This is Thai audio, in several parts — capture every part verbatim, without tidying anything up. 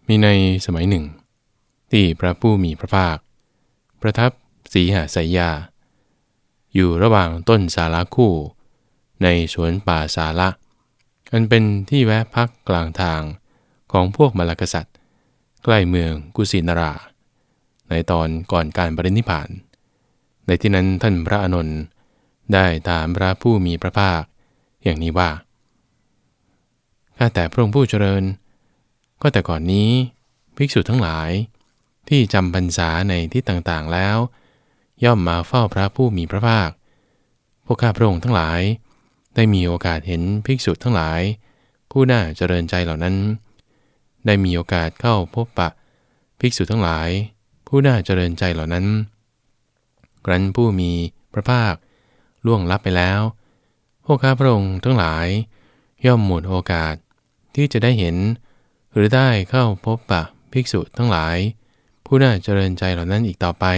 มีในสมัยหนึ่งที่พระผู้มีพระภาคประทับสีหสายยาอยู่ระหว่างต้นสาระคู่ในสวนป่าสาระอันเป็นที่แวะพักกลางทางของพวกมลกษัตริย์ใกล้เมืองกุสินาราในตอนก่อนการปรินิพพานในที่นั้นท่านพระอานนท์ได้ถามพระผู้มีพระภาคอย่างนี้ว่าข้าแต่พระองค์ผู้เจริญก็แต่ก่อนนี้ภิกษุทั้งหลายที่จำพรรษาในที่ต่างๆแล้วย่อมมาเฝ้าพระผู้มีพระภาคพวกข้าพระองค์ทั้งหลายได้มีโอกาสเห็นภิกษุทั้งหลายผู้น่าเจริญใจเหล่านั้นได้มีโอกาสเข้าพบปะภิกษุทั้งหลายผู้น่าเจริญใจเหล่านั้นครั้นผู้มีพระภาคล่วงลับไปแล้วพวกข้าพระองค์ทั้งหลายย่อมหมดโอกาสที่จะได้เห็นหรือได้เข้าพบปะภิกษุทั้งหลายผู้น่าเจริญใจเหล่านั้นอีกต่อไป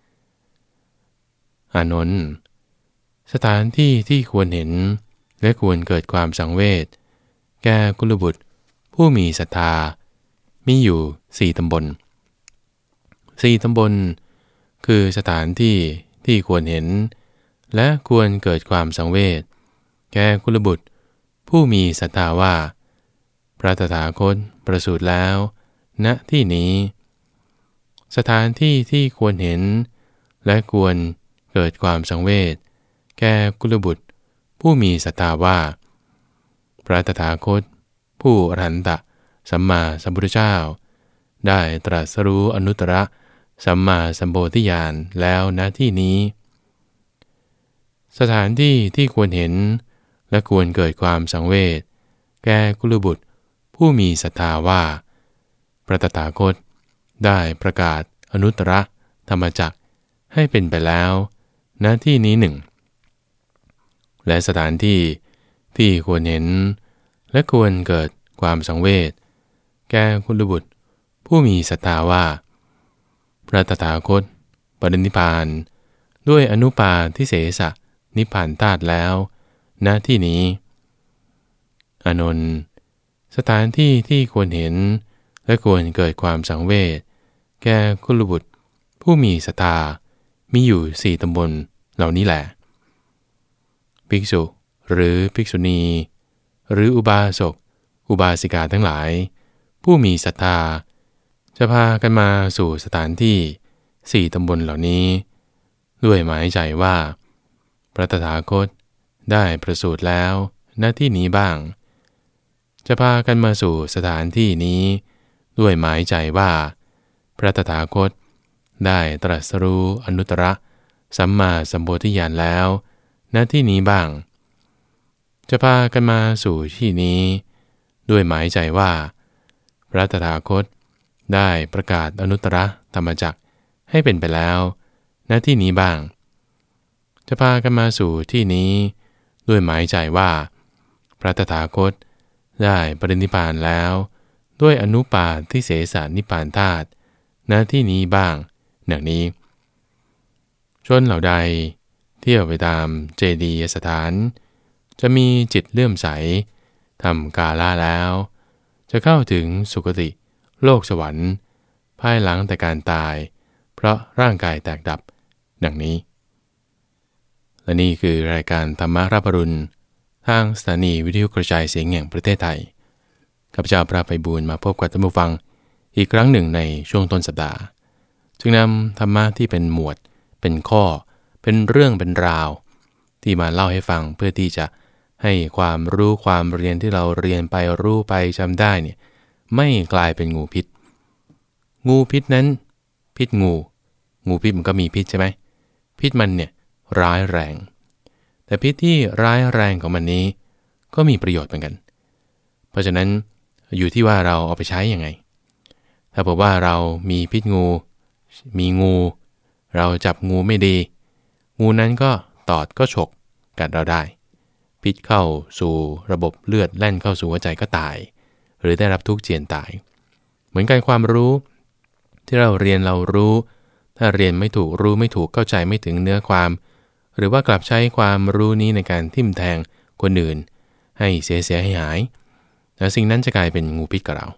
อานนท์สถานที่ที่ควรเห็นและควรเกิดความสังเวชแก่กุลบุตรผู้มีศรัทธามีอยู่สี่ตำบลสี่ตำบลคือสถานที่ที่ควรเห็นและควรเกิดความสังเวชแก่กุลบุตรผู้มีศรัทธาว่าพระตถาคตประสูติแล้วณที่นี้สถานที่ที่ควรเห็นและควรเกิดความสังเวชแก่กุลบุตรผู้มีศรัทธาว่าพระตถาคตผู้อรหันตสัมมาสัมพุทธเจ้าได้ตรัสรู้อนุตตรสัมมาสัมโพธิญาณแล้วณที่นี้สถานที่ที่ควรเห็นและควรเกิดความสังเวชแก่กุลบุตรผู้มีศรัทธาว่าพระตถาคตได้ประกาศอนุตตรธรรมจักรให้เป็นไปแล้วณที่นี้หนึ่งและสถานที่ที่ควรเห็นและควรเกิดความสังเวชแก่กุลบุตรผู้มีศรัทธาว่าพระตถาคตปรินิพพานด้วยอนุปาทิเสสนิพพานธาตุแล้วณที่นี้อานนท์สถานที่ที่ควรเห็นและควรเกิดความสังเวชแก่กุลบุตรผู้มีศรัทธามีอยู่สี่ตำบลเหล่านี้แหละภิกษุหรือภิกษุณีหรืออุบาสกอุบาสิกาทั้งหลายผู้มีศรัทธาจะพากันมาสู่สถานที่สี่ตำบลเหล่านี้ด้วยหมายใจว่าพระตถาคตได้ประสูติแล้วณที่นี้บ้างจะพากันมาสู่สถานที่นี้ด้วยหมายใจว่าพระตถาคตได้ตรัสรู้อนุตตรสัมมาสัมโพธิญาณแล้วณที่นี้บ้างจะพากันมาสู่ที่นี้ด้วยหมายใจว่าพระตถาคตได้ประกาศอนุตตรธรรมจักรให้เป็นไปแล้วณที่นี้บ้างจะพากันมาสู่ที่นี้ด้วยหมายใจว่าพระตถาคตได้ปรินิพพานแล้วด้วยอนุปาทิเสสนิพพานธาตุณที่นี้บ้างดังนี้ชนเหล่าใดเที่ยวไปตามเจดีย์สถานจะมีจิตเลื่อมใสทำกาละแล้วจะเข้าถึงสุคติโลกสวรรค์ภายหลังแต่การตายเพราะร่างกายแตกดับดังนี้และนี่คือรายการธรรมรับอรุณทางสถานีวิทยุกระจายเสียงแห่งประเทศไทยข้าพเจ้าพระไพบูลย์มาพบกับท่านผู้ฟังอีกครั้งหนึ่งในช่วงต้นสัปดาห์จึงนำธรรมะที่เป็นหมวดเป็นข้อเป็นเรื่องเป็นราวที่มาเล่าให้ฟังเพื่อที่จะให้ความรู้ความเรียนที่เราเรียนไปรู้ไปจำได้เนี่ยไม่กลายเป็นงูพิษงูพิษนั้นพิษงูงูพิษมันก็มีพิษใช่ไหมพิษมันเนี่ยร้ายแรงแต่พิษที่ร้ายแรงของมันนี้ก็มีประโยชน์เหมือนกันเพราะฉะนั้นอยู่ที่ว่าเราเอาไปใช้ยังไงถ้าบอกว่าเรามีพิษงูมีงูเราจับงูไม่ดีงูนั้นก็ตอดก็ฉกกัดเราได้พิษเข้าสู่ระบบเลือดแล่นเข้าสู่หัวใจก็ตายหรือได้รับทุกข์เจียนตายเหมือนกันความรู้ที่เราเรียนเรารู้ถ้าเรียนไม่ถูกรู้ไม่ถูกเข้าใจไม่ถึงเนื้อความหรือว่ากลับใช้ความรู้นี้ในการทิ่มแทงคนอื่นให้เสียเสียหายหายแล้วสิ่งนั้นจะกลายเป็นงูพิษกับเรา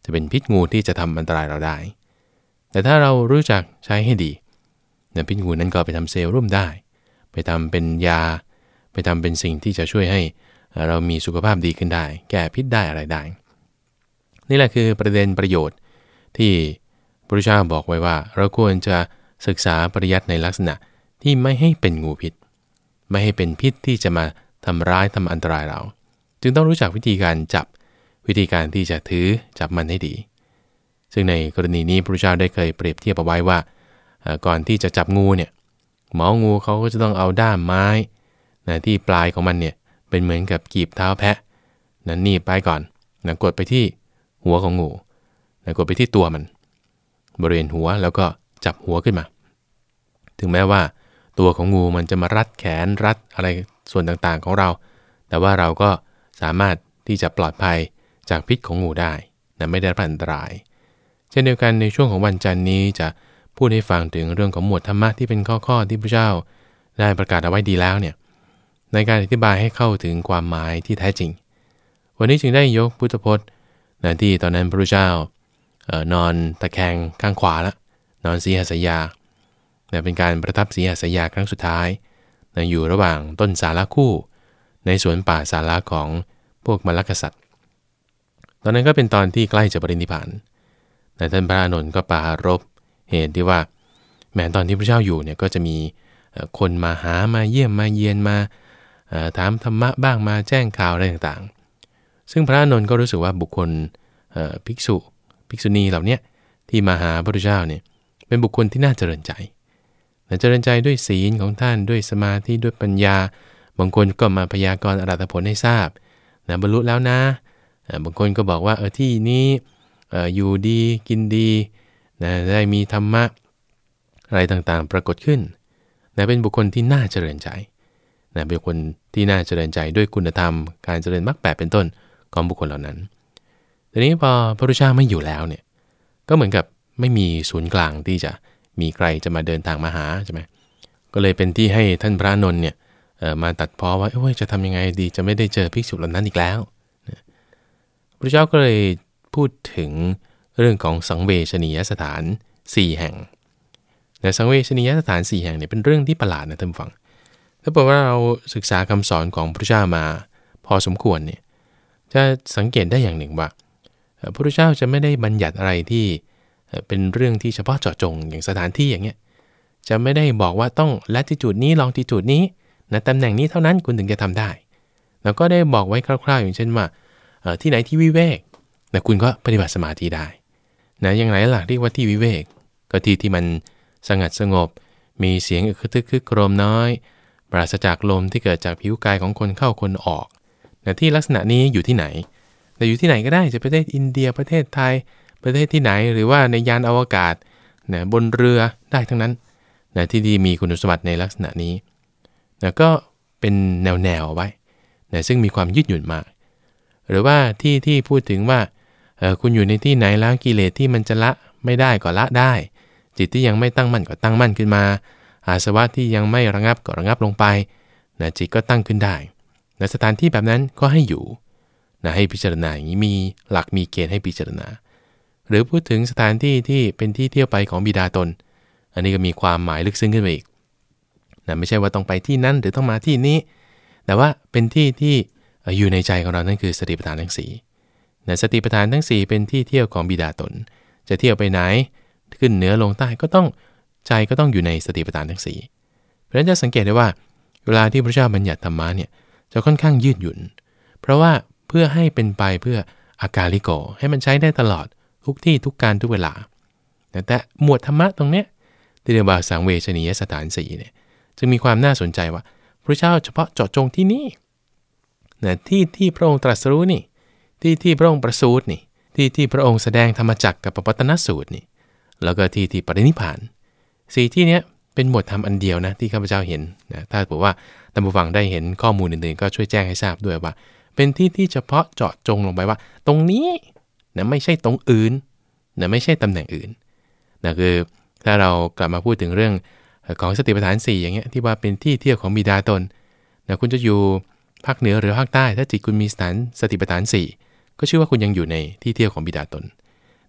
จะเป็นพิษงูที่จะทำอันตรายเราได้แต่ถ้าเรารู้จักใช้ให้ดีเนี่ยพิษงูนั้นก็ไปทำเซรุ่มได้ไปทำเป็นยาไปทำเป็นสิ่งที่จะช่วยให้เรามีสุขภาพดีขึ้นได้แก้พิษได้อะไรได้นี่แหละคือประเด็นประโยชน์ที่พระพุทธเจ้าบอกไว้ว่าเราควรจะศึกษาปริยัติในลักษณะที่ไม่ให้เป็นงูพิษไม่ให้เป็นพิษที่จะมาทำร้ายทำอันตรายเราจึงต้องรู้จักวิธีการจับวิธีการที่จะถือจับมันให้ดีซึ่งในกรณีนี้พระพุทธเจ้าได้เคยเปรียบเทียบเอาไว้ว่าก่อนที่จะจับงูเนี่ยหมองูเขาก็จะต้องเอาด้ามไม้นะที่ปลายของมันเนี่ยเป็นเหมือนกับกีบเท้าแพะนะหนีบไปก่อนนะกดไปที่หัวของงูนะกดไปที่ตัวมันบริเวณหัวแล้วก็จับหัวขึ้นมาถึงแม้ว่าตัวของงูมันจะมารัดแขนรัดอะไรส่วนต่างๆของเราแต่ว่าเราก็สามารถที่จะปลอดภัยจากพิษของงูได้นะไม่ได้รับอันตรายเช่นเดียวกันในช่วงของวันจันทร์นี้จะพูดให้ฟังถึงเรื่องของหมวดธรรมะที่เป็นข้อๆที่พระเจ้าได้ประกาศเอาไว้ดีแล้วเนี่ยในการอธิบายให้เข้าถึงความหมายที่แท้จริงวันนี้จึงได้ยกพุทธพจน์นะที่ตอนนั้นพระเจ้าเอ่อนอนตะแคงข้างขวาแล้วนอนสีหสยานะเป็นการประทับสีหสยาครั้งสุดท้ายนะอยู่ระหว่างต้นสาลคู่ในสวนป่าสาลาของพวกมลกษัตริย์ตอนนั้นก็เป็นตอนที่ใกล้จะปรินิพพานแต่ท่านพระอานนท์ก็ปรารภเหตุที่ว่าแม้ตอนที่พระเจ้าอยู่เนี่ยก็จะมีคนมาหามาเยี่ยมมาเยียนมาถามธรรมะบ้างมาแจ้งข่าวอะไรต่างๆซึ่งพระอานนท์ก็รู้สึกว่าบุคคลภิกษุภิกษุณีเหล่านี้ที่มาหาพระพุทธเจ้าเนี่ยเป็นบุคคลที่น่าเจริญใจเจริญใจด้วยศีลของท่านด้วยสมาธิด้วยปัญญาบางคนก็มาพยากรณ์อรหัตผลให้ทราบนะบรรลุแล้วนะบางคนก็บอกว่าเออที่นี้อยู่ดีกินดีนะได้มีธรรมะอะไรต่างๆปรากฏขึ้นนะเป็นบุคคลที่น่าเจริญใจนะเป็นบุคคลที่น่าเจริญใจด้วยคุณธรรมการเจริญมรรคแปดเป็นต้นของบุคคลเหล่านั้นทีนี้พอพระพุทธเจ้าไม่อยู่แล้วเนี่ยก็เหมือนกับไม่มีศูนย์กลางที่จะมีใครจะมาเดินทางมาหาใช่ไหมก็เลยเป็นที่ให้ท่านพระอานนท์เนี่ยมาตัดพ้อว่าเอ้ยจะทำยังไงดีจะไม่ได้เจอภิกษุเหล่านั้นอีกแล้วพระเจ้าก็เลยพูดถึงเรื่องของสังเวชนียสถานสี่แห่งแต่สังเวชนียสถานสี่แห่งเนี่ยเป็นเรื่องที่ประหลาดนะท่านฟังถ้าบอกว่าเราศึกษาคำสอนของพระเจ้ามาพอสมควรเนี่ยจะสังเกตได้อย่างหนึ่งว่าพระพุทธเจ้าจะไม่ได้บัญญัติอะไรที่เป็นเรื่องที่เฉพาะเจาะจงอย่างสถานที่อย่างเงี้ยจะไม่ได้บอกว่าต้องlatitudeนี้ longitudeนี้นะตำแหน่งนี้เท่านั้นคุณถึงจะทำได้แล้วก็ได้บอกไว้คร่าวๆอย่างเช่นว่าที่ไหนที่วิเวกนะคุณก็ปฏิบัติสมาธิได้นะอย่างไรล่ะเรียกว่าที่วิเวกก็ที่ที่มันสงัดสงบมีเสียงอึกทึกคึกโครมน้อยปราศจากลมที่เกิดจากผิวกายของคนเข้าคนออกนะที่ลักษณะนี้อยู่ที่ไหนแต่อยู่ที่ไหนก็ได้จะประเทศอินเดียประเทศไทยประเทศที่ไหนหรือว่าในยานอวกาศนะบนเรือได้ทั้งนั้นนะที่ดีมีคุณสมบัติในลักษณะนี้นะก็เป็นแนวๆไว้นะซึ่งมีความยืดหยุ่นมากหรือว่าที่ที่พูดถึงว่าเออคุณอยู่ในที่ไหนแล้วกิเลสที่มันจะละไม่ได้ก็ละได้จิตที่ยังไม่ตั้งมั่นก็ตั้งมั่นขึ้นมาอาสวะที่ยังไม่ระงับก็ระงับลงไปนะจิตก็ตั้งขึ้นได้นะสถานที่แบบนั้นก็ให้อยู่นะให้พิจารณาอย่างนี้มีหลักมีเกณฑ์ให้พิจารณาหรือพูดถึงสถานที่ที่เป็นที่เที่ยวไปของบิดาตนอันนี้ก็มีความหมายลึกซึ้งขึ้นไปอีกนะไม่ใช่ว่าต้องไปที่นั้นหรือต้องมาที่นี้แต่ว่าเป็นที่ที่อยู่ในใจของเรานั่นคือสติปัฏฐานทั้งสี่นะสติปัฏฐานทั้งสี่เป็นที่เที่ยวของบิดาตนจะเที่ยวไปไหนขึ้นเหนือลงใต้ก็ต้องใจก็ต้องอยู่ในสติปัฏฐานทั้งสี่เพราะฉะนั้นจะสังเกตได้ว่าเวลาที่พระเจ้าบัญญัติธรรมะเนี่ยจะค่อนข้างยืดหยุ่นเพราะว่าเพื่อให้เป็นไปเพื่ออากาลิโกให้มันใช้ได้ตลอดทุกที่ทุกการทุกเวลาแต่หมวดธรรมะตรงเนี้ยที่เรียกว่าสังเวชนียสถานสี่เนี่ยจึงมีความน่าสนใจว่าพระเจ้าเฉพาะเจาะจงที่นี่นะที่ที่พระองค์ตรัสรู้นี่ที่ที่พระองค์ประสูตินี่ที่ที่พระองค์แสดงธรรมจักรกับปวัตตนสูตรนี่แล้วก็ที่ที่ปรินิพพานสี่ที่เนี้ยเป็นหมวดธรรมอันเดียวนะที่ข้าพเจ้าเห็นนะถ้าบอกว่าท่านผู้ฟังได้เห็นข้อมูลอื่นๆก็ช่วยแจ้งให้ทราบด้วยว่าเป็นที่ที่เฉพาะเจาะจงลงไปว่าตรงนี้นะไม่ใช่ตรงอื่นนะไม่ใช่ตำแหน่งอื่นนะคือถ้าเรากลับมาพูดถึงเรื่องของสติปัฏฐานสี่อย่างเงี้ยที่ว่าเป็นที่เที่ยวของบิดาตนนะคุณจะอยู่ภาคเหนือหรือภาคใต้ถ้าจิตคุณมีสถานสติปัฏฐานสี่ก็ชื่อว่าคุณยังอยู่ในที่เที่ยวของบิดาตน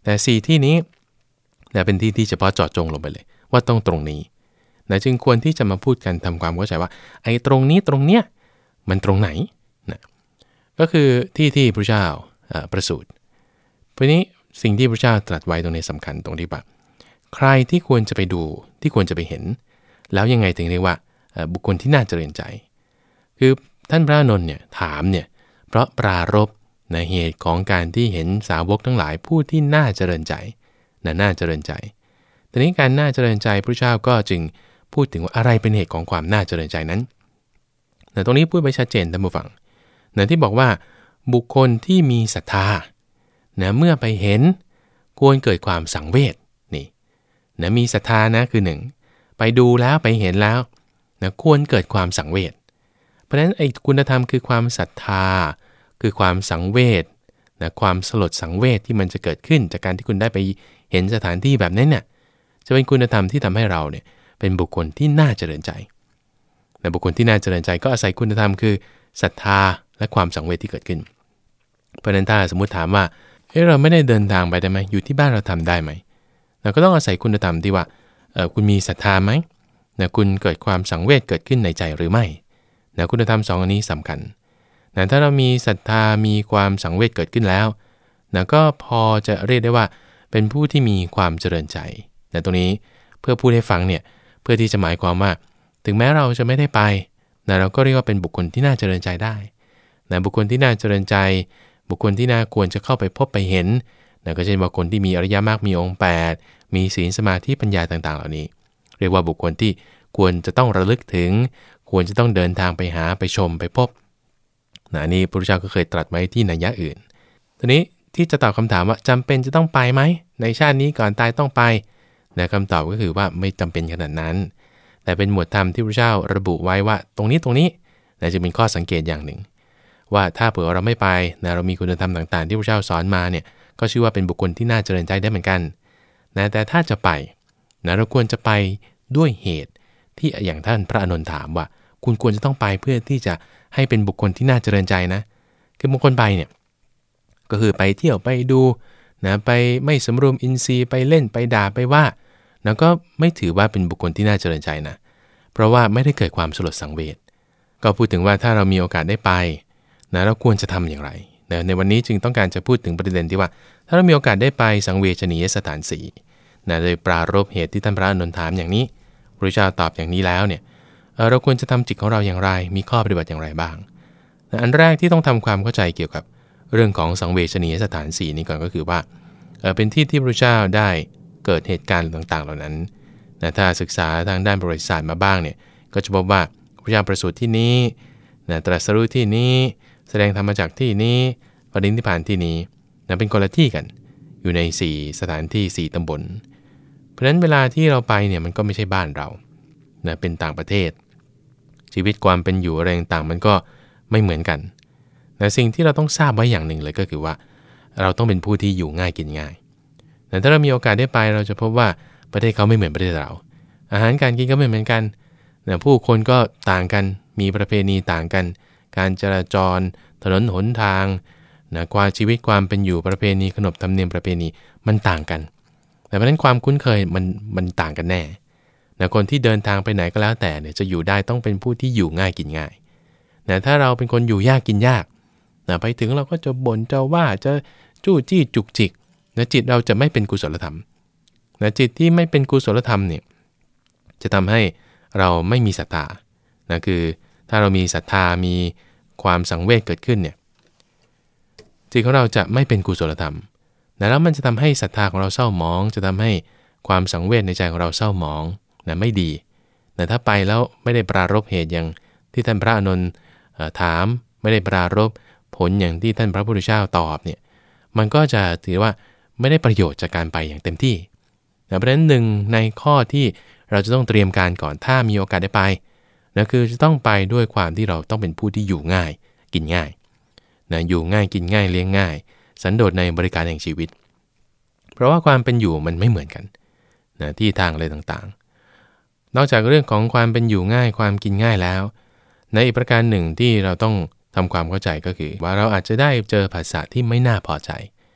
แต่สี่ที่นี้นะเป็นที่ที่เฉพาะเจาะจงลงไปเลยว่าต้องตรงนี้นะจึงควรที่จะมาพูดกันทำความเข้าใจว่าไอ้ตรงนี้ตรงเนี้ยมันตรงไหนนะก็คือที่ที่พระเจ้าประสูติเพราะนี้สิ่งที่พระเจ้าตรัสไว้ตรงนี้สำคัญตรงที่ว่าใครที่ควรจะไปดูที่ควรจะไปเห็นแล้วยังไงถึงเรียกว่าบุคคลที่น่าเจริญใจคือท่านพระอานนท์เนี่ยถามเนี่ยเพราะปรารภในเหตุของการที่เห็นสาวกทั้งหลายผู้ที่น่าเจริญใจนะน่าเจริญใจทีนี้การน่าเจริญใจพระเจ้าก็จึงพูดถึงว่าอะไรเป็นเหตุของความน่าเจริญใจนั้นนะตรงนี้พูดไปชัดเจนท่านผู้ฟังนะที่บอกว่าบุคคลที่มีศรัทธานะเมื่อไปเห็นควรเกิดความสังเวชนี่นะมีศรัทธานะคือหนึ่งไปดูแล้วไปเห็นแล้วนะควรเกิดความสังเวชเพราะฉะนั้นไอ้คุณธรรมคือความศรัทธาคือความสังเวชนะความสลดสังเวชที่มันจะเกิดขึ้นจากการที่คุณได้ไปเห็นสถานที่แบบนั้นเนี่ยจะเป็นคุณธรรมที่ทำให้เราเนี่ยเป็นบุคคลที่น่าเจริญใจแต่บุคคลที่น่าเจริญใจก็อาศัยคุณธรรมคือศรัทธาและความสังเวชที่เกิดขึ้นเพราะฉะนั้นถ้าสมมุติถามว่าเฮ้ยเราไม่ได้เดินทางไปได้ไหมอยู่ที่บ้านเราทำได้ไหมเราก็ต้องอาศัยคุณธรรมที่ว่าเออคุณมีศรัทธาไหมนะคุณเกิดความสังเวชเกิดขึ้นในใจหรือไม่นะคุณธรรมสองอันนี้สำคัญนะถ้าเรามีศรัทธามีความสังเวชเกิดขึ้นแล้วนะก็พอจะเรียกได้ว่าเป็นผู้ที่มีความเจริญใจนะตรงนี้เพื่อพูดให้ฟังเนี่ยเพื่อที่จะหมายความว่าถึงแม้เราจะไม่ได้ไปนะเราก็เรียกว่าเป็นบุคคลที่น่าเจริญใจได้นะบุคคลที่น่าเจริญใจบุคคลที่น่าควรจะเข้าไปพบไปเห็นนะก็เช่นบุคคลที่มีอริยมรรคมีองค์แปดมีศีลสมาธิปัญญาต่างๆเหล่านี้เรียกว่าบุคคลที่ควรจะต้องระลึกถึงควรจะต้องเดินทางไปหาไปชมไปพบนะนี่พระพุทธเจ้าก็เคยตรัสไว้ที่นัยยะอื่นทีนี้ที่จะตอบคำถามว่าจำเป็นจะต้องไปไหมในชาตินี้ก่อนตายต้องไปนะคำตอบก็คือว่าไม่จำเป็นขนาดนั้นแต่เป็นหมวดธรรมที่พระเจ้าระบุไว้ว่าตรงนี้ตรงนี้นะจะเป็นข้อสังเกตอย่างหนึ่งว่าถ้าเผื่อเราไม่ไปนะเรามีคุณธรรมต่างๆที่พระเจ้าสอนมาเนี่ยก็ชื่อว่าเป็นบุคคลที่น่าเจริญใจได้เหมือนกันนะแต่ถ้าจะไปนะเราควรจะไปด้วยเหตุที่อย่างท่านพระอานนท์ถามว่าคุณควรจะต้องไปเพื่อที่จะให้เป็นบุคคลที่น่าเจริญใจนะคือบางคนไปเนี่ยก็คือไปเที่ยวไปดูนะไปไม่สำรวมอินทรีย์ไปเล่นไปด่าไปว่าแล้วก็ไม่ถือว่าเป็นบุคคลที่น่าเจริญใจนะเพราะว่าไม่ได้เกิดความสลดสังเวชก็พูดถึงว่าถ้าเรามีโอกาสได้ไปนะเราควรจะทำอย่างไรนะในวันนี้จึงต้องการจะพูดถึงประเด็นที่ว่าถ้าเรามีโอกาสได้ไปสังเวชนียสถานสี่นะโดยปรารภเหตุที่ท่านพระอานนท์ถามอย่างนี้พระเจ้าตอบอย่างนี้แล้วเนี่ยเราควรจะทำจิตของเราอย่างไรมีข้อปฏิบัติอย่างไรบ้างนะอันแรกที่ต้องทำความเข้าใจเกี่ยวกับเรื่องของสังเวชนียสถานสี่นี้ก่อนก็คือว่าเป็นที่ที่พระเจ้าได้เกิดเหตุการณ์ต่างๆเหล่านั้นนะถ้าศึกษาทางด้านประวัติศาสตร์มาบ้างเนี่ยก็จะพบว่าพระเจ้าประสูติที่นี้นะตรัสรู้ที่นี้แสดงธรรมจักรที่นี้ปรินิพพานที่นี้นะเป็นคนละที่กันอยู่ในสี่สถานที่สี่ตำบลเพราะฉะนั้นเวลาที่เราไปเนี่ยมันก็ไม่ใช่บ้านเรานะเป็นต่างประเทศชีวิตความเป็นอยู่อะไรต่างๆมันก็ไม่เหมือนกันแต่สิ่งที่เราต้องทราบไว้อย่างหนึ่งเลยก็คือว่าเราต้องเป็นผู้ที่อยู่ง่ายกินง่ายแต่ถ้าเรามีโอกาสได้ไปเราจะพบว่าประเทศเขาไม่เหมือนประเทศเราอาหารการกินก็ไม่เหมือนกันนะผู้คนก็ต่างกันมีประเพณีต่างกันการจราจรถนนหนทางนะความชีวิตความเป็นอยู่ประเพณีขนบธรรมเนียมประเพณีมันต่างกันแต่เพราะนั้นความคุ้นเคยมันมันต่างกันแน่นะคนที่เดินทางไปไหนก็แล้วแต่เนี่ยจะอยู่ได้ต้องเป็นผู้ที่อยู่ง่ายกินง่ายนะถ้าเราเป็นคนอยู่ยากกินยากนะไปถึงเราก็จะบ่นจะว่าจะจู้จี้จุกจิกนะจิตเราจะไม่เป็นกุศลธรรมนะจิตที่ไม่เป็นกุศลธรรมเนี่ยจะทำให้เราไม่มีศรัทธานะคือถ้าเรามีศรัทธามีความสังเวชเกิดขึ้นเนี่ยจิตของเราจะไม่เป็นกุศลธรรมนะแล้วมันจะทำให้ศรัทธาของเราเศร้าหมองจะทำให้ความสังเวชในใจของเราเศร้าหมองนะไม่ดีแต่ถ้าไปแล้วไม่ได้ปรารภเหตุอย่างที่ท่านพระอานนท์ถามไม่ได้ปรารภผลอย่างที่ท่านพระพุทธเจ้าตอบเนี่ยมันก็จะถือว่าไม่ได้ประโยชน์จากการไปอย่างเต็มที่นะเพราะฉะนั้นหนึ่งในข้อที่เราจะต้องเตรียมการก่อนถ้ามีโอกาสได้ไปนะคือจะต้องไปด้วยความที่เราต้องเป็นผู้ที่อยู่ง่ายกินง่ายนะอยู่ง่ายกินง่ายเลี้ยงง่ายสันโดษในบริการแห่งชีวิตเพราะว่าความเป็นอยู่มันไม่เหมือนกันนะที่ทางอะไรต่างๆนอกจากเรื่องของความเป็นอยู่ง่ายความกินง่ายแล้วในอีกประการหนึ่งที่เราต้องทำความเข้าใจก็คือว่าเราอาจจะได้เจอภาษาที่ไม่น่าพอใจ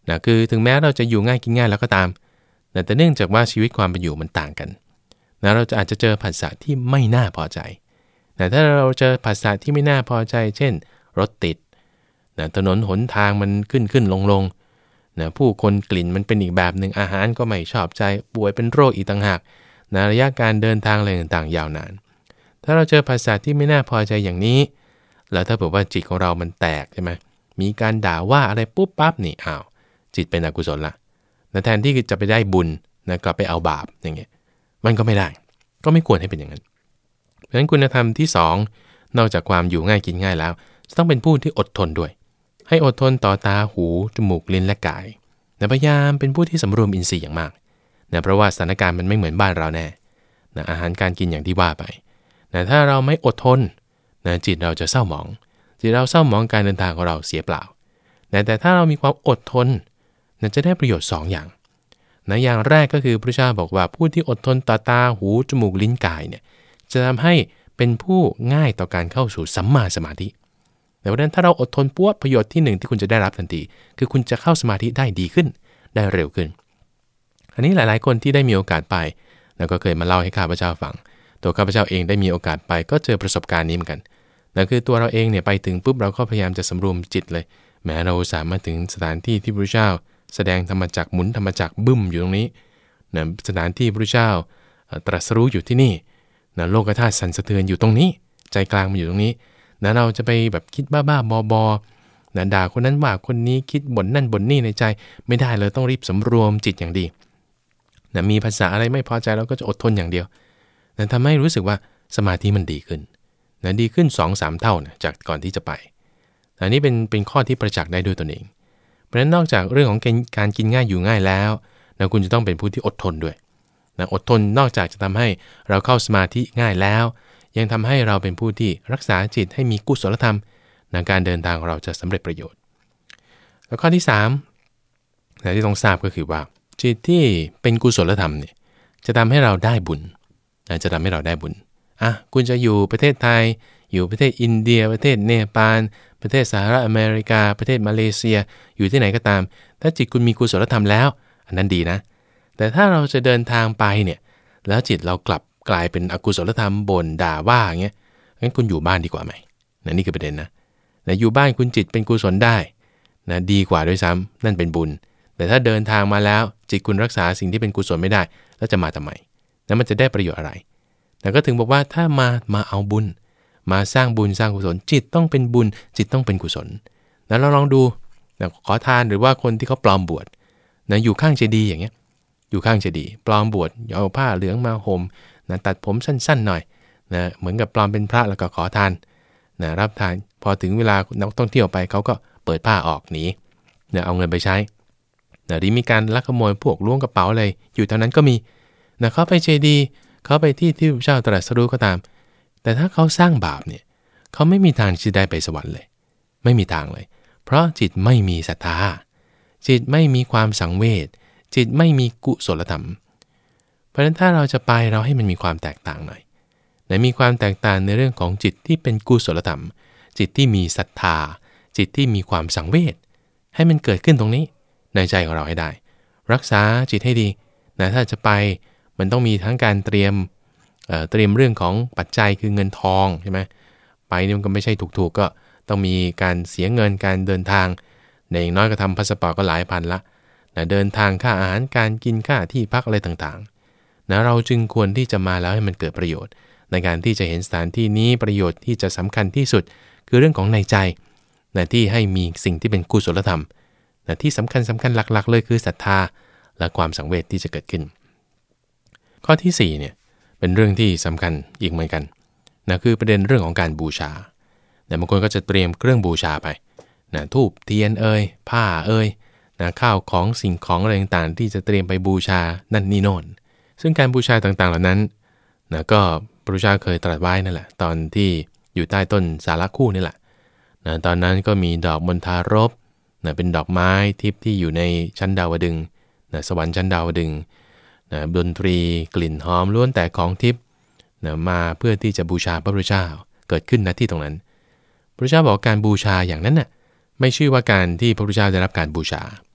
นะคือถึงแม้เราจะอยู่ง่ายกินง่ายแล้วก็ตามนะแต่เนื่องจากว่าชีวิตความเป็นอยู่มันต่างกันนะเราจะอาจจะเจอผัสสะที่ไม่น่าพอใจนะถ้าเราเจอผัสสะที่ไม่น่าพอใจเช่นรถติดนะถนนหนทางมันขึ้นขึ้นลงลงนะผู้คนกลิ่นมันเป็นอีกแบบหนึ่งอาหารก็ไม่ชอบใจป่วยเป็นโรคอีกต่างหากนะระยะการเดินทางอะไรต่างๆยาวนานถ้าเราเจอผัสสะที่ไม่น่าพอใจอย่างนี้แล้วถ้าบอกว่าจิตของเรามันแตกใช่ไหมมีการด่าว่าอะไรปุ๊บปั๊บนี่อ้าวจิตเป็นอกุศลละนะแทนที่จะไปได้บุญนะกลับไปเอาบาปอย่างเงี้ยมันก็ไม่ได้ก็ไม่ควรให้เป็นอย่างนั้นเพราะฉะนั้นคุณธรรมที่สองนอกจากความอยู่ง่ายกินง่ายแล้วต้องเป็นผู้ที่อดทนด้วยให้อดทนต่อตาหูจมูกลิ้นและกายนะพยายามเป็นผู้ที่สำรวมอินทรีย์อย่างมากนะเพราะว่าสถานการณ์มันไม่เหมือนบ้านเราแน่นะอาหารการกินอย่างที่ว่าไปนะถ้าเราไม่อดทนนะจิตเราจะเศร้าหมองจิตเราเศร้าหมองการเดินทางของเราเสียเปล่านะแต่ถ้าเรามีความอดทนนะจะได้ประโยชน์สองอย่างนะอย่างแรกก็คือพระเจ้าบอกว่าผู้ที่อดทนต่อตาหูจมูกลิ้นกายเนี่ยจะทำให้เป็นผู้ง่ายต่อการเข้าสู่สัมมาสมาธิแต่เพราะนั้นถ้าเราอดทนปุ๊บประโยชน์ที่หนึ่งที่คุณจะได้รับทันทีคือคุณจะเข้าสมาธิได้ดีขึ้นได้เร็วขึ้นอันนี้หลายๆคนที่ได้มีโอกาสไปแล้วก็เคยมาเล่าให้ข้าพเจ้าฟังตัวข้าพเจ้าเองได้มีโอกาสไปก็เจอประสบการณ์นี้เหมือนกันนั่นคือตัวเราเองเนี่ยไปถึงปุ๊บเราก็พยายามจะสำรวมจิตเลยแม้เราสามารถถึงสถานที่ที่พระเจ้าแสดงธรรมจักรหมุนธรรมจักรบึ้มอยู่ตรงนี้นะสถานที่พระเจ้าตรัสรู้อยู่ที่นี่นะโลกธาตุสั่นสะเทือนอยู่ตรงนี้ใจกลางมันอยู่ตรงนี้นะเราจะไปแบบคิดบ้าๆบอๆนะด่าคนนั้นว่าคนนี้คิดบ่นนั่นบ่นนี่ในใจไม่ได้เลยต้องรีบสำรวมจิตอย่างดีนะมีภาษาอะไรไม่พอใจเราก็จะอดทนอย่างเดียวนะทำให้รู้สึกว่าสมาธิมันดีขึ้นนะดีขึ้น สองถึงสาม เท่านะจากก่อนที่จะไปอันนี้เป็นเป็นข้อที่ประจักษ์ได้ด้วยตนเองเพราะฉะนั้นนอกจากเรื่องของการกินง่ายอยู่ง่ายแล้วนะคุณจะต้องเป็นผู้ที่อดทนด้วยนะอดทนนอกจากจะทำให้เราเข้าสมาธิง่ายแล้วยังทำให้เราเป็นผู้ที่รักษาจิตให้มีกุศลธรรมในการเดินทางของเราจะสำเร็จประโยชน์แล้วข้อที่สามนะที่ต้องทราบก็คือว่าจิตที่เป็นกุศลธรรมเนี่ยจะทำให้เราได้บุญนะจะทำให้เราได้บุญอ่ะคุณจะอยู่ประเทศไทยอยู่ประเทศอินเดียประเทศเนปาลประเทศสหรัฐอเมริกาประเทศมาเลเซียอยู่ที่ไหนก็ตามถ้าจิตคุณมีกุศลธรรมแล้วอันนั้นดีนะแต่ถ้าเราจะเดินทางไปเนี่ยแล้วจิตเรากลับกลายเป็นอกุศลธรรมบ่นด่าว่าอย่างเงี้ยงั้นคุณอยู่บ้านดีกว่าไหมนะนี่คือประเด็นนะแต่อยู่บ้านคุณจิตเป็นกุศลได้นะดีกว่าด้วยซ้ำนั่นเป็นบุญแต่ถ้าเดินทางมาแล้วจิตคุณรักษาสิ่งที่เป็นกุศลไม่ได้แล้วจะมาทำไมแล้วมันจะได้ประโยชน์อะไรแต่ก็ถึงบอกว่าถ้ามามาเอาบุญมาสร้างบุญสร้างกุศลจิตต้องเป็นบุญจิตต้องเป็นกุศลแล้วเราลองดูนะขอทานหรือว่าคนที่เขาปลอมบวชนะอยู่ข้างเจดีย์อย่างเงี้ยอยู่ข้างเจดีย์ปลอมบวชเอาผ้าเหลืองมาห่มนะตัดผมสั้นๆหน่อยนะเหมือนกับปลอมเป็นพระแล้วก็ขอทานนะรับทานพอถึงเวลานักท่องเที่ยวไปเขาก็เปิดผ้าออกหนีนะเอาเงินไปใช้นะหรือมีการลักขโมยพวกล้วงกระเป๋าอะไรอยู่เท่านั้นก็มีนะเขาไปเจดีย์เขาไปที่ที่พระเจ้าตรัสรู้ก็ตามแต่ถ้าเขาสร้างบาปเนี่ยเขาไม่มีทางที่ได้ไปสวรรค์เลยไม่มีทางเลยเพราะจิตไม่มีศรัทธาจิตไม่มีความสังเวชจิตไม่มีกุศลธรรมเพราะฉะนั้นถ้าเราจะไปเราให้มันมีความแตกต่างหน่อยแต่มีความแตกต่างในเรื่องของจิตที่เป็นกุศลธรรมจิตที่มีศรัทธาจิตที่มีความสังเวชให้มันเกิดขึ้นตรงนี้ในใจของเราให้ได้รักษาจิตให้ดีนะถ้าจะไปมันต้องมีทั้งการเตรียมเอ่อเตรียมเรื่องของปัจจัยคือเงินทองใช่ไหมไปนี่มันก็ไม่ใช่ถูกๆก็ต้องมีการเสียเงินการเดินทางในอย่างน้อยก็ทำพาสปอร์ตก็หลายพันละนะเดินทางค่าอาหารการกินค่าที่พักอะไรต่างๆนะเราจึงควรที่จะมาแล้วให้มันเกิดประโยชน์ในการที่จะเห็นสถานที่นี้ประโยชน์ที่จะสำคัญที่สุดคือเรื่องของในใจนะที่ให้มีสิ่งที่เป็นกุศลธรรมนะที่สำคัญสำคัญหลักๆเลยคือศรัทธาและความสังเวชที่จะเกิดขึ้นข้อที่สี่เนี่ยเป็นเรื่องที่สำคัญอีกเหมือนกันนะคือประเด็นเรื่องของการบูชานะบางคนก็จะเตรียมเครื่องบูชาไปนะธูปเทียนเอ่ยผ้าเอ่ยนะข้าวของสิ่งของอะไรต่างๆที่จะเตรียมไปบูชานั่นนี่โน่นซึ่งการบูชาต่างๆเหล่านั้นนะก็พระพุทธเจ้าเคยตรัสไว้นั่นแหละตอนที่อยู่ใต้ต้นสาระคู่นี่แหละนะตอนนั้นก็มีดอกมณฑารพนะเป็นดอกไม้ทิพย์ที่อยู่ในชั้นดาวดึงส์นะสวรรค์ชั้นดาวดึงส์นะดนตรีกลิ่นหอมล้วนแต่ของทิพย์นะมาเพื่อที่จะบูชาพระพุทธเจ้าเกิดขึ้นณที่ตรงนั้นพระพุทธเจ้าบอกการบูชาอย่างนั้นน่ะไม่ชื่อว่าการที่พระพุทธเจ้าได้รับการบูชา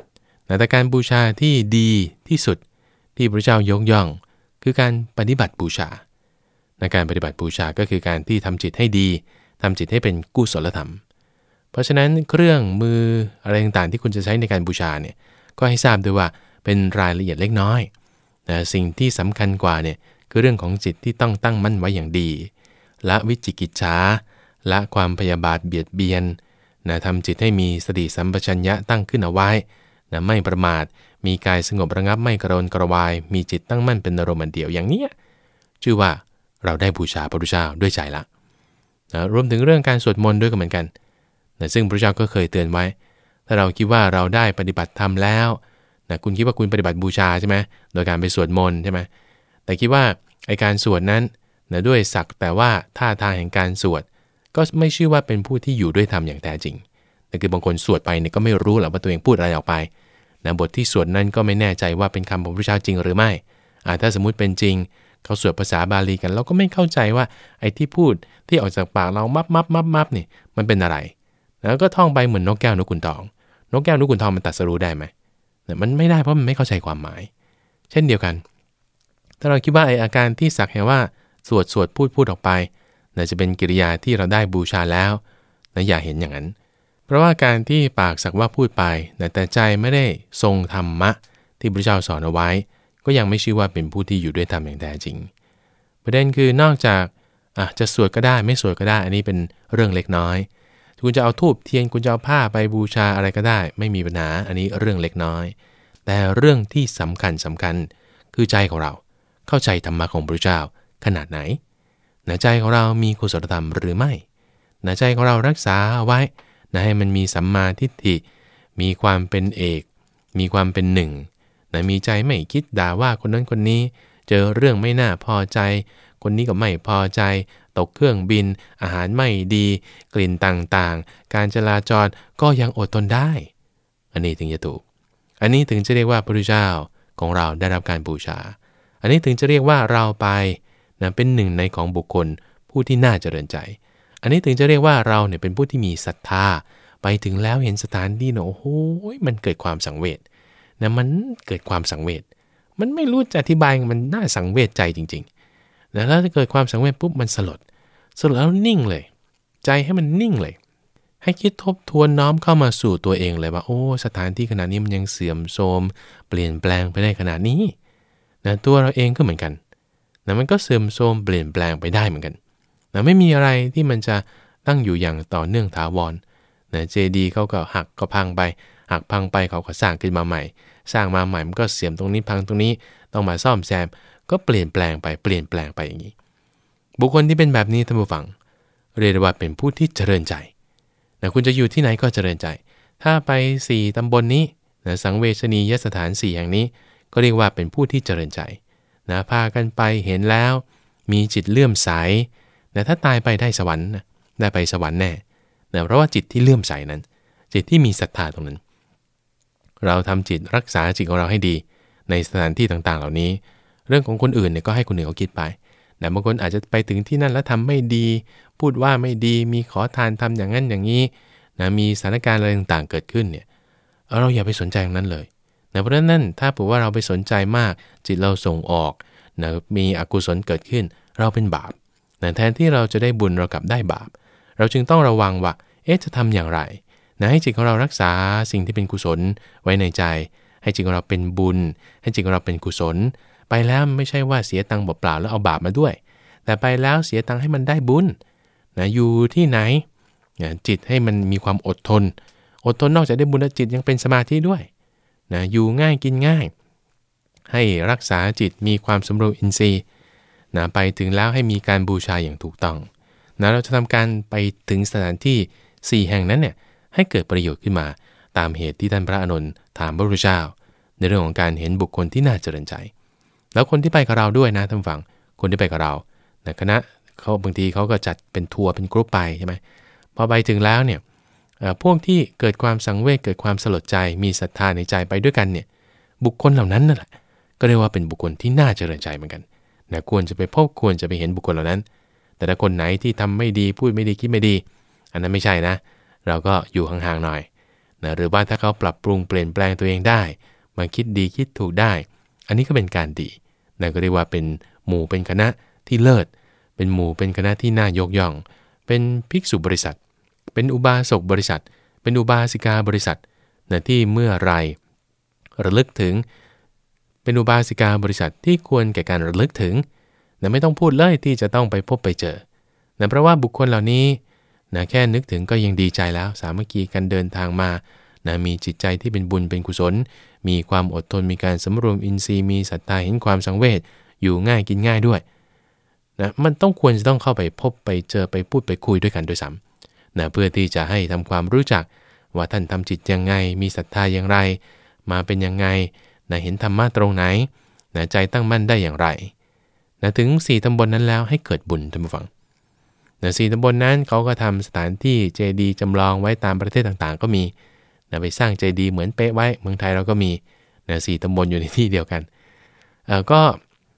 แต่การบูชาที่ดีที่สุดที่พระเจ้ายกย่องคือการปฏิบัติบูชาในการปฏิบัติบูชาก็คือการที่ทำจิตให้ดีทำจิตให้เป็นกุศลธรรมเพราะฉะนั้นเครื่องมืออะไรต่างๆที่คุณจะใช้ในการบูชาเนี่ยก็ให้ทราบด้วยว่าเป็นรายละเอียดเล็กน้อยแต่สิ่งที่สำคัญกว่าเนี่ยคือเรื่องของจิตที่ต้องตั้งมั่นไว้อย่างดีละวิจิกิจฉาละความพยาบาทเบียดเบียนนะทำจิตให้มีสติสัมปชัญญะตั้งขึ้นเอาไว้นะไม่ประมาทมีกายสงบระงับไม่กระวนกระวายมีจิตตั้งมั่นเป็นอารมณ์เดียวอย่างนี้ชื่อว่าเราได้บูชาพระพุทธเจ้าด้วยใจละนะรวมถึงเรื่องการสวดมนต์ด้วยก็เหมือนกันนะซึ่งพระพุทธเจ้าก็เคยเตือนไว้ถ้าเราคิดว่าเราได้ปฏิบัติธรรมแล้วนะคุณคิดว่าคุณปฏิบัติบูชาใช่ไหมโดยการไปสวดมนต์ใช่ไหมแต่คิดว่าไอการสวดนั้นนะด้วยศักแต่ว่าท่าทางแห่งการสวดก็ไม่ชื่อว่าเป็นผู้ที่อยู่ด้วยธรรมอย่างแท้จริงแต่คือบางคนสวดไปเนี่ยก็ไม่รู้หรอกว่าตัวเองพูดอะไรออกไปนะบทที่สวดนั้นก็ไม่แน่ใจว่าเป็นคำของพระพุทธเจ้าจริงหรือไม่อ่าถ้าสมมุติเป็นจริงเขาสวดภาษาบาลีกันเราก็ไม่เข้าใจว่าไอ้ที่พูดที่ออกจากปากเรามับมับมับมับนี่มันเป็นอะไรแล้วก็ท่องไปเหมือนนกแก้วนกขุนทองนกแก้วนกขุนทองมันตรัสรู้ได้ไหมมันไม่ได้เพราะมันไม่เข้าใจความหมายเช่นเดียวกันถ้าเราคิดว่าไอ้อาการที่สักแค่ว่าสวดสวดพูดพูดออกไปน่าจะเป็นกิริยาที่เราได้บูชาแล้วนะอย่าเห็นอย่างนั้นเพราะว่าการที่ปากสักว่าพูดไปแต่ใจไม่ได้ทรงธรรมะที่พระเจ้าสอนเอาไว้ก็ยังไม่ชื่อว่าเป็นผู้ที่อยู่ด้วยธรรมอย่างแท้จริงประเด็นคือนอกจากอ่ะจะสวดก็ได้ไม่สวดก็ได้อันนี้เป็นเรื่องเล็กน้อยคุณจะเอาธูปเทียนคุณจะเอาผ้าไปบูชาอะไรก็ได้ไม่มีปัญหาอันนี้เรื่องเล็กน้อยแต่เรื่องที่สำคัญสำคัญคือใจของเราเข้าใจธรรมะของพระเจ้าขนาดไหนหน้าใจของเรามีกุศลธรรมหรือไม่หน้าใจของเรารักษาไว้นะให้มันมีสัมมาทิฏฐิมีความเป็นเอกมีความเป็นหนึ่งนะมีใจไม่คิดด่าว่าคนนั้นคนนี้เจอเรื่องไม่น่าพอใจคนนี้ก็ไม่พอใจตกเครื่องบินอาหารไม่ดีกลิ่นต่างๆการจราจรก็ยังอดทนได้อันนี้ถึงจะถูกอันนี้ถึงจะเรียกว่าพระพุทธเจ้าของเราได้รับการบูชาอันนี้ถึงจะเรียกว่าเราไปนะเป็นหนึ่งในของบุคคลผู้ที่น่าเจริญใจอันนี้ถึงจะเรียกว่าเราเนี่ยเป็นผู้ที่มีศรัทธาไปถึงแล้วเห็นสถานที่เนาะโอ้โหมันเกิดความสังเวชนะมันเกิดความสังเวชมันไม่รู้จะอธิบายมันน่าสังเวชใจจริงๆนะแล้วถ้าเกิดความสังเวชปุ๊บมันสลดสลดแล้วนิ่งเลยใจให้มันนิ่งเลยให้คิดทบทวนน้อมเข้ามาสู่ตัวเองเลยว่าโอ้สถานที่ขนาดนี้มันยังเสื่อมโทรมเปลี่ยนแปลงไปได้ขนาดนี้นะตัวเราเองก็เหมือนกันนะมันก็เสื่อมโทรมเปลี่ยนแปลงไปได้เหมือนกันนะไม่มีอะไรที่มันจะตั้งอยู่อย่างต่อเนื่องถาวรนะเจดีย์เขาก็หักก็พังไปหักพังไปเขาก็สร้างขึ้นมาใหม่สร้างมาใหม่มันก็เสื่อมตรงนี้พังตรงนี้ต้องมาซ่อมแซมก็เปลี่ยนแปลงไปเปลี่ยนแปลงไปอย่างนี้บุคคลที่เป็นแบบนี้ท่านผู้ฟังเรียกว่าเป็นผู้ที่เจริญใจนะคุณจะอยู่ที่ไหนก็เจริญใจถ้าไปสี่ตำบลนนี้นะสังเวชนียสถานสี่แห่งนี้ก็เรียกว่าเป็นผู้ที่เจริญใจนะพากันไปเห็นแล้วมีจิตเลื่อมใสนะถ้าตายไปได้สวรรค์นะได้ไปสวรรค์แน่นะเพราะว่าจิตที่เลื่อมใสนั้นจิตที่มีศรัทธาตรงนั้นเราทำจิตรักษาจิตของเราให้ดีในสถานที่ต่างๆเหล่านี้เรื่องของคนอื่นเนี่ยก็ให้คนอื่นเขาคิดไปแต่บางคนอาจจะไปถึงที่นั่นแล้วทำไม่ดีพูดว่าไม่ดีมีขอทานทำอย่างนั้นอย่างนี้นะมีสถานการณ์อะไรต่างๆเกิดขึ้นเนี่ยเราอย่าไปสนใจตรงนั้นเลยนะเพราะฉะนั้นถ้าผมว่าเราไปสนใจมากจิตเราส่งออกนะมีอกุศลเกิดขึ้นเราเป็นบาปนะแทนที่เราจะได้บุญเรากลับได้บาปเราจึงต้องระวังว่าเอ๊ะจะทำอย่างไรนะให้จิตของเรารักษาสิ่งที่เป็นกุศลไว้ในใจให้จิตของเราเป็นบุญให้จิตของเราเป็นกุศลไปแล้วไม่ใช่ว่าเสียตังค์เปล่าๆแล้วเอาบาปมาด้วยแต่ไปแล้วเสียตังค์ให้มันได้บุญนะอยู่ที่ไหนนะจิตให้มันมีความอดทนอดทนนอกจากได้บุญแล้วจิตยังเป็นสมาธิด้วยนะอยู่ง่ายกินง่ายให้รักษาจิตมีความสำรวมอินทรีย์นะไปถึงแล้วให้มีการบูชาอย่างถูกต้องนะเราจะทำการไปถึงสถานที่สี่แห่งนั้นเนี่ยให้เกิดประโยชน์ขึ้นมาตามเหตุที่ท่านพระอานนท์ถามพระพุทธเจ้าในเรื่องของการเห็นบุคคลที่น่าเจริญใจแล้วคนที่ไปกับเราด้วยนะท่านฟังคนที่ไปกับเรานะคณะเขาบางทีเขาก็จัดเป็นทัวร์เป็นกรุ๊ปไปใช่ไหมพอไปถึงแล้วเนี่ยพวกที่เกิดความสังเวชเกิดความสลดใจมีศรัทธาในใจไปด้วยกันเนี่ยบุคคลเหล่านั้นนั่นแหละก็เรียกว่าเป็นบุคคลที่น่าเจริญใจเหมือนกันนะควรจะไปพบควรจะไปเห็นบุคคลเหล่านั้นแต่ถ้าคนไหนที่ทำไม่ดีพูดไม่ดีคิดไม่ดีอันนั้นไม่ใช่นะเราก็อยู่ห่างๆหน่อยนะหรือว่าถ้าเขาปรับปรุงเปลี่ยนแปลงตัวเองได้มาคิดดีคิดถูกได้อันนี้ก็เป็นการดีนะก็เรียกว่าเป็นหมู่เป็นคณะที่เลิศเป็นหมู่เป็นคณะที่น่ายกย่องเป็นภิกษุบริษัทเป็นอุบาสกบริษัทเป็นอุบาสิกาบริษัทนะที่เมื่อไรระลึกถึงเป็นอุบาสิกาบริษัทที่ควรแก่การระลึกถึงนะไม่ต้องพูดเลยที่จะต้องไปพบไปเจอนะเพราะว่าบุคคลเหล่านี้นะแค่นึกถึงก็ยังดีใจแล้วสามัคคีกันเดินทางมานะมีจิตใจที่เป็นบุญเป็นกุศลมีความอดทนมีการสำรวมอินทรีย์มีศรัทธาเห็นความสังเวชอยู่ง่ายกินง่ายด้วยนะมันต้องควรจะต้องเข้าไปพบไปเจอไปพูดไปคุยด้วยกันด้วยซ้ำนะเพื่อที่จะให้ทำความรู้จักว่าท่านทำจิตยังไงมีศรัทธาอย่างไรมาเป็นยังไงนะเห็นธรรมะตรงไหนนะใจตั้งมั่นได้อย่างไรนะถึงสี่ตำบลนนั้นแล้วให้เกิดบุญท่านผู้ฟังนะสี่ตำบลนนั้นเขาก็ทำสถานที่เจดีย์จำลองไว้ตามประเทศต่างๆก็มีนะไปสร้างเจดีย์เหมือนเป๊ะไว้เมืองไทยเราก็มีนะสี่ตำบลอยู่ในที่เดียวกันเอ่อก็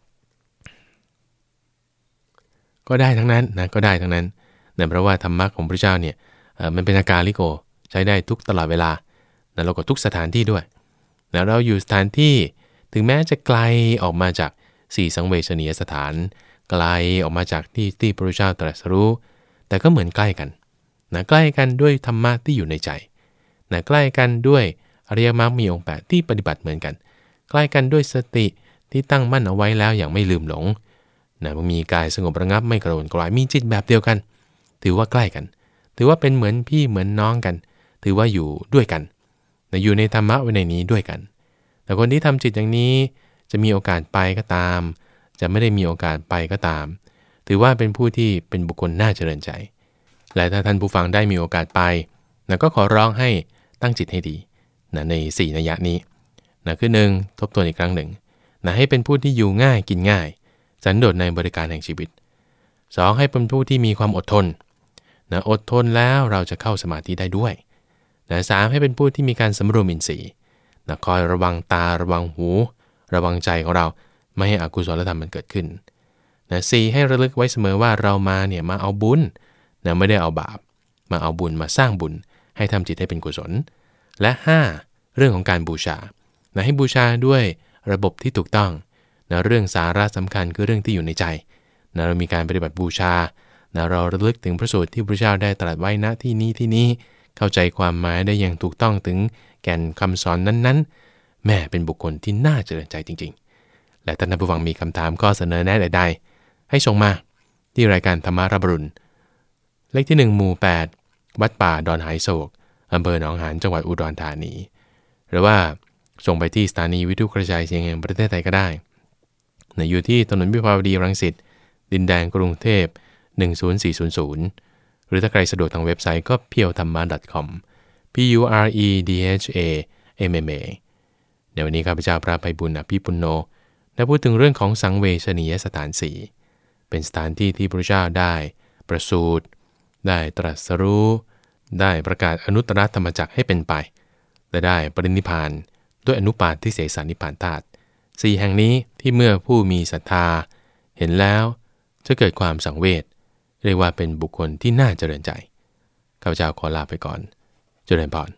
ก็ได้ทั้งนั้นนะก็ได้ทั้งนั้นนะเพราะว่าธรรมะของพระเจ้าเนี่ยเอ่อมันเป็นอากาลิโกใช้ได้ทุกตลอดเวลานะเราก็ทุกสถานที่ด้วยนะเราอยู่สถานที่ถึงแม้จะไกลออกมาจากสี่สังเวชนียสถานไกลออกมาจากที่ที่พระเจ้าตรัสรู้แต่ก็เหมือนใกล้กันนะใกล้กันด้วยธรรมะที่อยู่ในใจนะใกล้กันด้วยอริยมรรคมีองค์แปดที่ปฏิบัติเหมือนกันใกล้กันด้วยสติที่ตั้งมั่นเอาไว้แล้วอย่างไม่ลืมหลงนะมีกายสงบระงับไม่กระวนกระวายมีจิตแบบเดียวกันถือว่าใกล้กันถือว่าเป็นเหมือนพี่เหมือนน้องกันถือว่าอยู่ด้วยกันนะอยู่ในธรรมะไว้ในนี้ด้วยกันแต่คนที่ทำจิตอย่างนี้จะมีโอกาสไปก็ตามจะไม่ได้มีโอกาสไปก็ตามถือว่าเป็นผู้ที่เป็นบุคคลน่าเจริญใจและถ้าท่านผู้ฟังได้มีโอกาสไปนะก็ขอร้องให้ตั้งจิตให้ดีนะในสี่นัยยะนี้นะคือหนึ่งทบทวนอีกครั้งหนึ่งนะให้เป็นผู้ที่อยู่ง่ายกินง่ายสันโดษในบริการแห่งชีวิตสองให้เป็นผู้ที่มีความอดทนนะอดทนแล้วเราจะเข้าสมาธิได้ด้วยนะสามให้เป็นผู้ที่มีการสำรวมอินทรีย์นะคอยระวังตาระวังหูระวังใจของเราไม่ให้อกุศลธรรมมันเกิดขึ้นนะสี่ให้ระลึกไว้เสมอว่าเรามาเนี่ยมาเอาบุญนะไม่ได้เอาบาปมาเอาบุญมาสร้างบุญให้ทำจิตให้เป็นกุศลและห้าเรื่องของการบูชานะให้บูชาด้วยระบบที่ถูกต้องนะเรื่องสาระสำคัญคือเรื่องที่อยู่ในใจนะเรามีการปฏิบัติบูชานะเราระลึกถึงพระสูตรที่พระเจ้าได้ตรัสไว้ณที่นี้ที่นี้เข้าใจความหมายได้อย่างถูกต้องถึงแก่นคำสอนนั้นๆแม่เป็นบุคคลที่น่าเจริญใจจริงๆและท่านผู้ฟังมีคำถามก็เสนอแนะใดๆให้ส่งมาที่รายการธรรมารับรุณเลขที่หนึ่งหมู่แปดวัดป่าดอนหายโศกอำเภอหนองหานจังหวัดอุดรธานีหรือว่าส่งไปที่สถานีวิทยุกระจายเสียงแห่งประเทศไทยก็ได้นะอยู่ที่ถนนวิภาวดีรังสิตดินแดงกรุงเทพหนึ่งศูนย์สี่ศูนย์ศูนย์หรือถ้าใครสะดวกทางเว็บไซต์ก็ เพียวธรรมะ ดอท คอม p u r e d h a m m a ในวันนี้ข้าพเจ้าพระไพบุญอภิปุณโญได้พูดถึงเรื่องของสังเวชนียสถานสี่เป็นสถานที่ที่พระเจ้าได้ประสูติได้ตรัสรู้ได้ประกาศอนุตตรธรรมจักรให้เป็นไปและได้ปรินิพพานด้วยอนุปาทิเสสนิพพานธาตุสี่แห่งนี้ที่เมื่อผู้มีศรัทธาเห็นแล้วจะเกิดความสังเวชเรียกว่าเป็นบุคคลที่น่าเจริญใจข้าพเจ้าขอลาไปก่อนเจริญพร